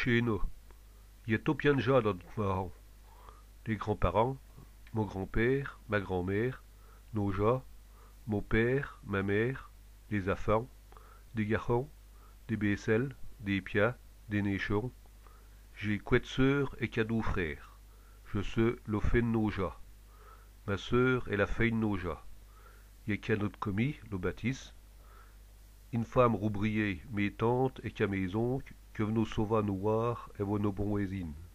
chez nous. Il y a tout plein de gens dans notre maison. Les grands-parents, mon grand-père, ma grand-mère, nos gens, mon père, ma mère, les enfants, des garçons, des baisselles, des pias, des nichons. J'ai quatre sœurs et 4 frères. Je suis le fait de nos gens. Ma sœur est la fille de nos gens. Il y a qu'un autre commis, le Baptiste. Une femme roubrier, mes tantes et qu'à mes oncles, que nous sauva nous voir et vos nos bons voisines.